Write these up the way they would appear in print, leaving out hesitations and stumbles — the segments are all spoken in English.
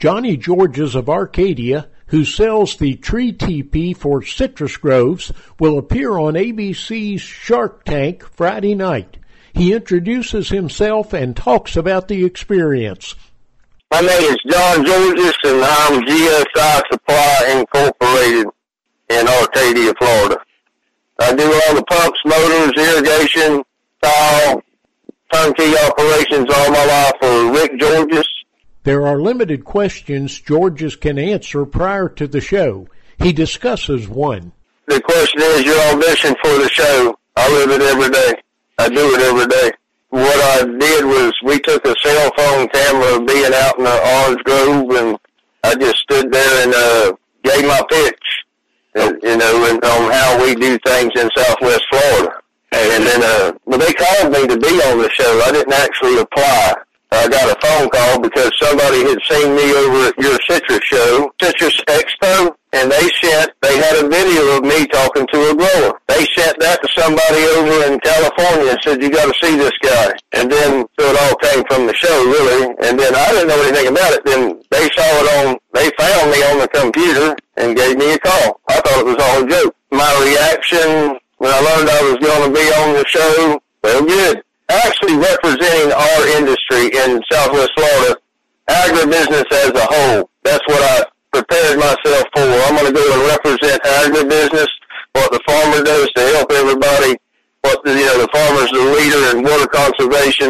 Johnny Georges of Arcadia, who sells the tree teepee for citrus groves, will appear on ABC's Shark Tank Friday night. He introduces himself and talks about the experience. My name is John Georges, and I'm GSI Supply Incorporated in Arcadia, Florida. I do all the pumps, motors, irrigation, tile, turnkey operations all my life for Rick Georges. There are limited questions Georges can answer prior to the show. He discusses one. The question is your audition for the show. I live it every day. I do it every day. What I did was we took a cell phone camera of being out in the orange grove, and I just stood there and gave my pitch, and on how we do things in Southwest Florida. And then well, they called me to be on the show. I didn't actually apply. I got a phone call because somebody had seen me over at your citrus show, Citrus Expo, and they had a video of me talking to a grower. They sent that to somebody over in California and said, you got to see this guy. And then, so it all came from the show, really. And then I didn't know anything about it. Then they found me on the computer and gave me a call. I thought it was all a joke. My reaction when I learned I was going to be on the show, well, good. Actually representing our industry in Southwest Florida, agribusiness as a whole. That's what I prepared myself for. I'm going to go and represent agribusiness, what the farmer does to help everybody, what the farmer's the leader in water conservation.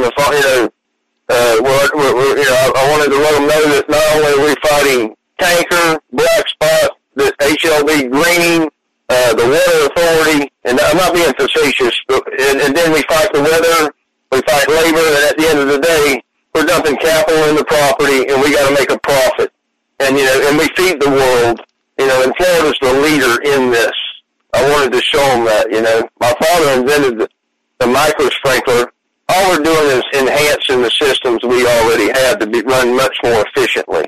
I wanted to let them know that not only are we fighting tanker, black spot, the HLB greening, the Water Authority, and I'm not being facetious, and then we fight the weather, we fight labor, and at the end of the day, we're dumping capital in the property, and we got to make a profit. And, and we feed the world, and Florida's the leader in this. I wanted to show them that, My father invented the micro sprinkler. All we're doing is enhancing the systems we already have to be run much more efficiently.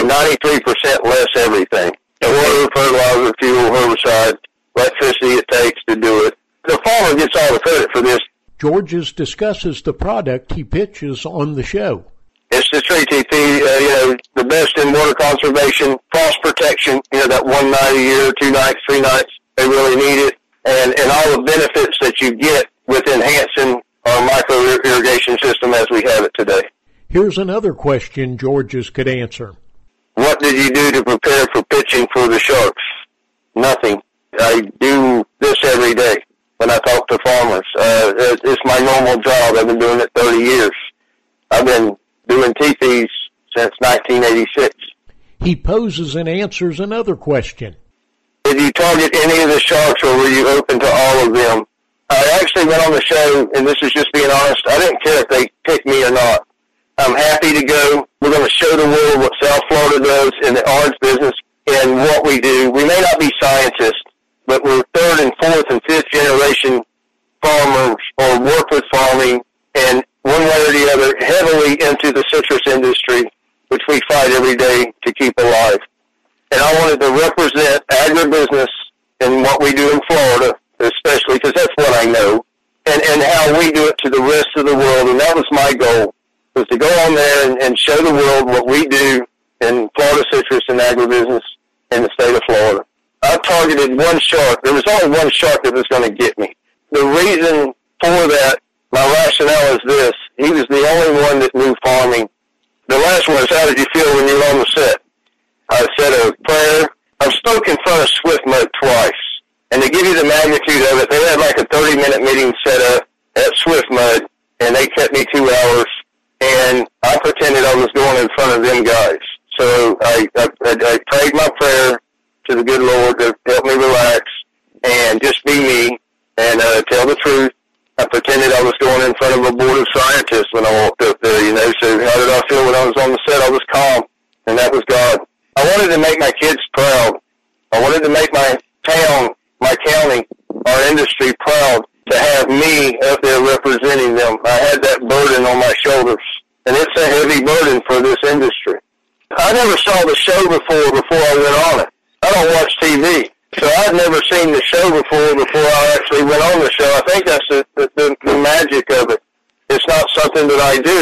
93% less everything. The water, fertilizer, fuel, herbicide, electricity it takes to do it. The farmer gets all the credit for this. Georges discusses the product he pitches on the show. It's the tree teepee, the best in water conservation, frost protection, that 1 night a year, 2 nights, 3 nights, they really need it, and all the benefits that you get with enhancing our micro irrigation system as we have it today. Here's another question Georges could answer. What did you do to prepare for pitching for the Sharks? Nothing. I do this every day when I talk to farmers. It's my normal job. I've been doing it 30 years. I've been doing teepees since 1986. He poses and answers another question. Did you target any of the Sharks, or were you open to all of them? I actually went on the show, and this is just being honest, I didn't care if they picked me or not. I'm happy to go. We're going to show the world what South Florida does in the orange business and what we do. We may not be scientists, but we're 3rd and 4th and 5th generation farmers or work with farming, and one way or the other heavily into the citrus industry, which we fight every day to keep alive. And I wanted to represent agribusiness and what we do in Florida, especially because that's what I know, and how we do it to the rest of the world. And that was my goal, was to go on there and show the world what we do in Florida citrus and agribusiness in the state of Florida. I targeted one shark. There was only one shark that was going to get me. The reason for that, my rationale is this. He was the only one that knew farming. The last one is, how did you feel when you were on the set? I said a prayer. I've spoken in front of Swift Mode twice. And to give you the magnitude of it, they had like a 30-minute meeting set up at Swift Mud, and they kept me 2 hours, and I pretended I was going in front of them guys. So I prayed my prayer to the good Lord to help me relax and just be me and tell the truth. I pretended I was going in front of a board of scientists when I walked up there, So how did I feel when I was on the set? I was calm, and that was God. I wanted to make my kids proud. I wanted to make my town, my county, our industry proud to have me up there representing them. I had that burden on my shoulders, and it's a heavy burden for this industry. I never saw the show before I went on it. I don't watch TV, so I'd never seen the show before I actually went on the show. I think that's the magic of it. It's not something that I do.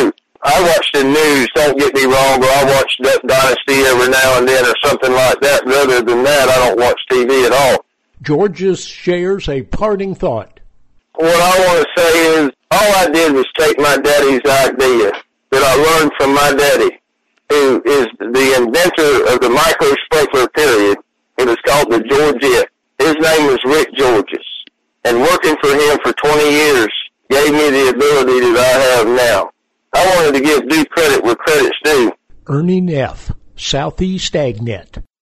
I watch the news, don't get me wrong, or I watch Duck Dynasty every now and then or something like that. But other than that, I don't watch TV at all. Georges shares a parting thought. What I want to say is, all I did was take my daddy's idea that I learned from my daddy, who is the inventor of the micro sprinkler period. It was called the Georgette. His name was Rick Georges. And working for him for 20 years gave me the ability that I have now. I wanted to give due credit where credit's due. Ernie Neff, Southeast AgNet.